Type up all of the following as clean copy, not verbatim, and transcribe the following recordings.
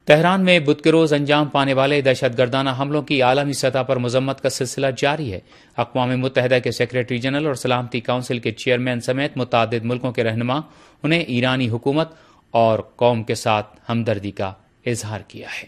Tehran میں بدھ کے روز انجام پانے والے دہشت گردانہ حملوں کی عالمی سطح پر مذمت کا سلسلہ جاری ہے۔ اقوام متحدہ کے سیکریٹری جنرل اور سلامتی کونسل کے چیئرمین سمیت متعدد ملکوں کے رہنما انہیں ایرانی حکومت اور قوم کے ساتھ ہمدردی کا اظہار کیا ہے۔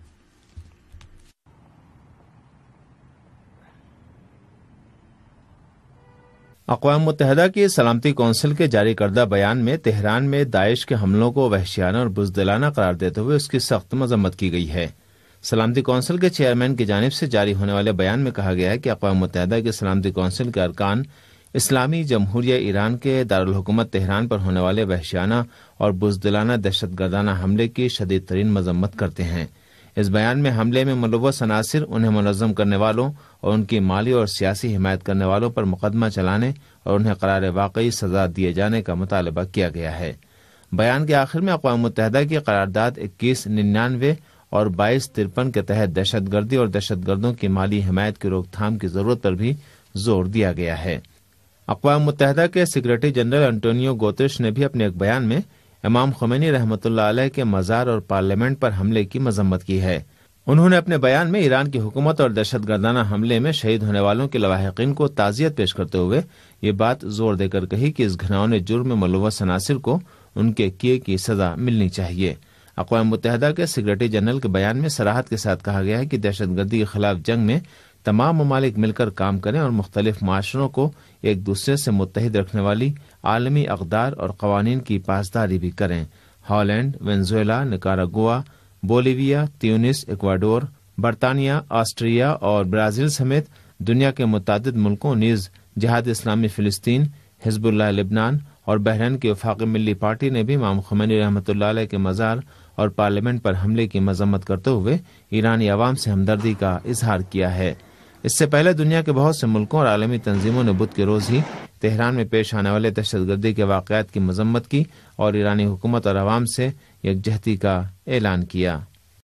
اقوام متحدہ کی سلامتی کونسل کے جاری کردہ بیان میں تہران میں داعش کے حملوں کو وحشیانہ اور بزدلانہ قرار دیتے ہوئے اس کی سخت مذمت کی گئی ہے۔ سلامتی کونسل کے چیئرمین کی جانب سے جاری ہونے والے بیان میں کہا گیا ہے کہ اقوام متحدہ کی سلامتی کونسل کے ارکان اسلامی جمہوریہ ایران کے دارالحکومت تہران پر ہونے والے وحشیانہ اور بزدلانہ دہشت گردانہ حملے کی شدید ترین مذمت کرتے ہیں۔ اس بیان میں حملے میں ملوث عناصر، انہیں منظم کرنے والوں اور ان کی مالی اور سیاسی حمایت کرنے والوں پر مقدمہ چلانے اور انہیں قرار واقعی سزا دیے جانے کا مطالبہ کیا گیا ہے۔ بیان کے آخر میں اقوام متحدہ کی قرارداد 2199 اور 2253 کے تحت دہشت گردی اور دہشت گردوں کی مالی حمایت کی روک تھام کی ضرورت پر بھی زور دیا گیا ہے۔ اقوام متحدہ کے سیکریٹری جنرل انٹونیو گوتریش نے بھی اپنے ایک بیان میں امام خمینی رحمۃ اللہ علیہ کے مزار اور پارلیمنٹ پر حملے کی مذمت کی ہے۔ انہوں نے اپنے بیان میں ایران کی حکومت اور دہشت گردانہ حملے میں شہید ہونے والوں کے لواحقین کو تعزیت پیش کرتے ہوئے یہ بات زور دے کر کہی کہ اس گھناؤنے جرم میں ملوث عناصر کو ان کے کیے کی سزا ملنی چاہیے۔ اقوام متحدہ کے سیکریٹری جنرل کے بیان میں صراحت کے ساتھ کہا گیا ہے کہ دہشت گردی کے خلاف جنگ میں تمام ممالک مل کر کام کریں اور مختلف معاشروں کو ایک دوسرے سے متحد رکھنے والی عالمی اقدار اور قوانین کی پاسداری بھی کریں۔ ہالینڈ، وینزویلا، نکاراگوا، بولیویا، تیونس، ایکواڈور، برطانیہ، آسٹریا اور برازیل سمیت دنیا کے متعدد ملکوں نیز جہاد اسلامی فلسطین، حزب اللہ لبنان اور بحرین کی وفاقی ملی پارٹی نے بھی امام خمینی رحمۃ اللہ علیہ کے مزار اور پارلیمنٹ پر حملے کی مذمت کرتے ہوئے ایرانی عوام سے ہمدردی کا اظہار کیا ہے۔ اس سے پہلے دنیا کے بہت سے ملکوں اور عالمی تنظیموں نے بدھ کے روز ہی تہران میں پیش آنے والے دہشت گردی کے واقعات کی مذمت کی اور ایرانی حکومت اور عوام سے یکجہتی کا اعلان کیا۔